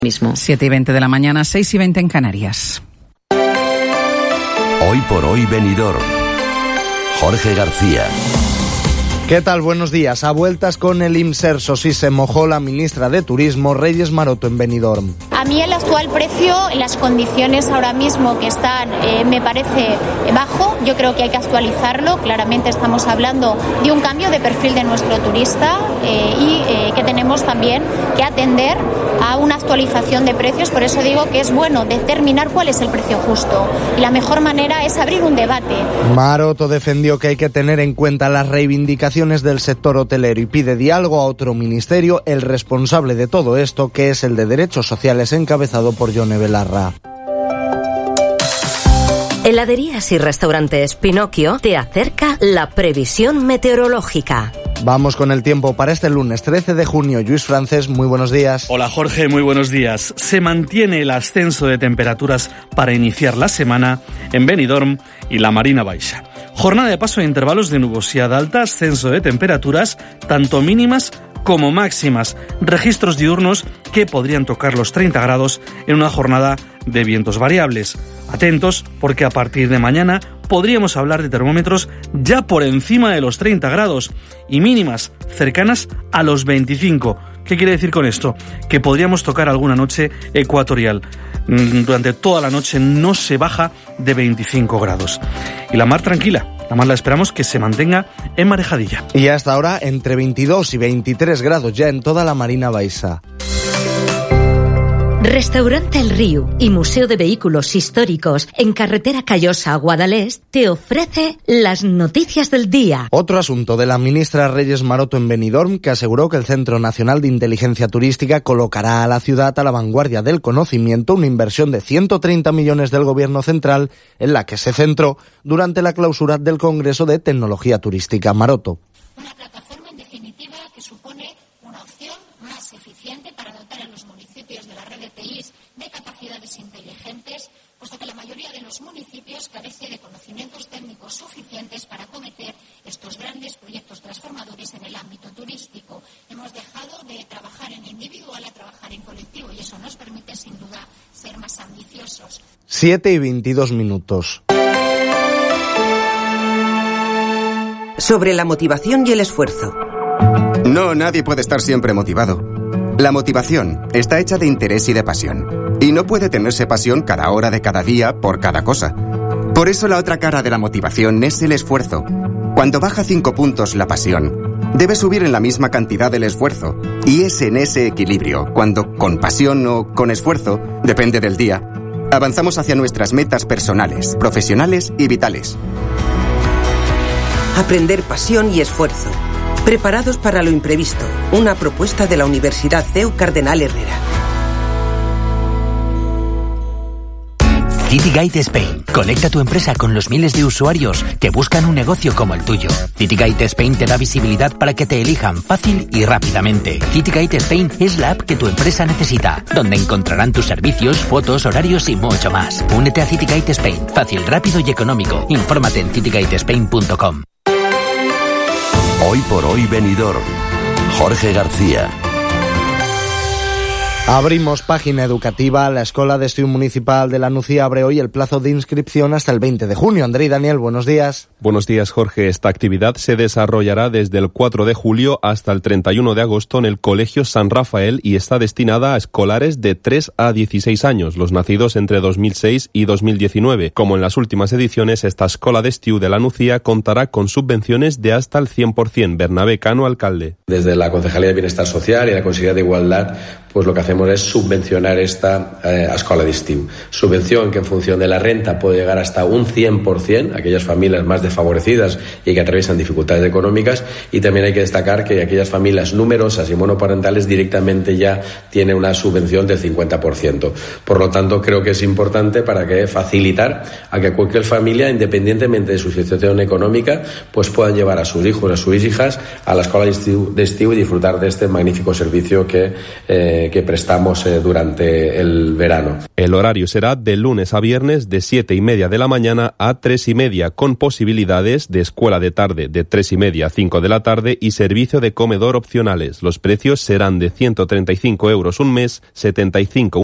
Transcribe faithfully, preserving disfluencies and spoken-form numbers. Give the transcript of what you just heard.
mismo. siete y veinte de la mañana, seis y veinte en Canarias. Hoy por hoy Benidorm. Jorge García. ¿Qué tal? Buenos días. A vueltas con el IMSERSO, sí se mojó la ministra de Turismo, Reyes Maroto, en Benidorm. A mí el actual precio, las condiciones ahora mismo que están, eh, me parece bajo. Yo creo que hay que actualizarlo. Claramente estamos hablando de un cambio de perfil de nuestro turista eh, y eh, que tenemos también que atender a una actualización de precios. Por eso digo que es bueno determinar cuál es el precio justo. Y la mejor manera es abrir un debate. Maroto defendió que hay que tener en cuenta las reivindicaciones del sector hotelero y pide diálogo a otro ministerio, el responsable de todo esto, que es el de Derechos Sociales, encabezado por Yone Belarra. Heladerías y restaurantes Pinocchio te acerca la previsión meteorológica. Vamos con el tiempo para este lunes trece de junio. Luis Francés, muy buenos días. Hola Jorge, muy buenos días. Se mantiene el ascenso de temperaturas para iniciar la semana en Benidorm y la Marina Baixa. Jornada de paso a intervalos de nubosidad alta, ascenso de temperaturas, tanto mínimas como máximas. Registros diurnos que podrían tocar los treinta grados en una jornada de vientos variables. Atentos, porque a partir de mañana podríamos hablar de termómetros ya por encima de los treinta grados y mínimas cercanas a los veinticinco. ¿Qué quiere decir con esto? Que podríamos tocar alguna noche ecuatorial. Durante toda la noche no se baja de veinticinco grados. Y la mar tranquila. La mar la esperamos que se mantenga en marejadilla. Y hasta ahora entre veintidós y veintitrés grados ya en toda la Marina Baixa. Restaurante El Río y Museo de Vehículos Históricos en Carretera Callosa a Guadalest te ofrece las noticias del día. Otro asunto de la ministra Reyes Maroto en Benidorm, que aseguró que el Centro Nacional de Inteligencia Turística colocará a la ciudad a la vanguardia del conocimiento, una inversión de ciento treinta millones del Gobierno central en la que se centró durante la clausura del Congreso de Tecnología Turística. Maroto. Una plataforma en definitiva que supone una opción más eficiente para dotar a los municipios de la red de T Is de capacidades inteligentes, puesto que la mayoría de los municipios carece de conocimientos técnicos suficientes para acometer estos grandes proyectos transformadores en el ámbito turístico. Hemos dejado de trabajar en individual a trabajar en colectivo y eso nos permite, sin duda, ser más ambiciosos. siete y veintidós minutos. Sobre la motivación y el esfuerzo. No, nadie puede estar siempre motivado. La motivación está hecha de interés y de pasión. Y no puede tenerse pasión cada hora de cada día por cada cosa. Por eso la otra cara de la motivación es el esfuerzo. Cuando baja cinco puntos la pasión, debe subir en la misma cantidad el esfuerzo. Y es en ese equilibrio, cuando con pasión o con esfuerzo, depende del día, avanzamos hacia nuestras metas personales, profesionales y vitales. Aprender pasión y esfuerzo. Preparados para lo imprevisto. Una propuesta de la Universidad C E U Cardenal Herrera. Citygate Spain. Conecta tu empresa con los miles de usuarios que buscan un negocio como el tuyo. Citygate Spain te da visibilidad para que te elijan fácil y rápidamente. Citygate Spain es la app que tu empresa necesita, donde encontrarán tus servicios, fotos, horarios y mucho más. Únete a Citygate Spain. Fácil, rápido y económico. Infórmate en citygate spain punto com. Hoy por hoy Benidorm. Jorge García. Abrimos página educativa. La Escola de Estiu Municipal de la Nucía abre hoy el plazo de inscripción hasta el veinte de junio. André y Daniel, buenos días. Buenos días, Jorge. Esta actividad se desarrollará desde el cuatro de julio hasta el treinta y uno de agosto en el Colegio San Rafael y está destinada a escolares de tres a dieciséis años, los nacidos entre dos mil seis y dos mil diecinueve. Como en las últimas ediciones, esta Escola de Estiu de la Nucía contará con subvenciones de hasta el cien por ciento. Bernabé Cano, alcalde. Desde la Concejalía de Bienestar Social y la Consejería de Igualdad, pues lo que hacemos es subvencionar esta eh, escola de estiu. Subvención que en función de la renta puede llegar hasta un cien por ciento, aquellas familias más desfavorecidas y que atraviesan dificultades económicas, y también hay que destacar que aquellas familias numerosas y monoparentales directamente ya tienen una subvención del cincuenta por ciento. Por lo tanto, creo que es importante para que facilitar a que cualquier familia, independientemente de su situación económica, pues puedan llevar a sus hijos, a sus hijas a la escuela de estiu, de estiu y disfrutar de este magnífico servicio que, eh, que prestamos eh, durante el verano. El horario será de lunes a viernes de siete y media de la mañana a tres y media, con posibilidad modalidades de escuela de tarde de tres y media a cinco de la tarde y servicio de comedor opcionales. Los precios serán de ciento treinta y cinco euros un mes, setenta y cinco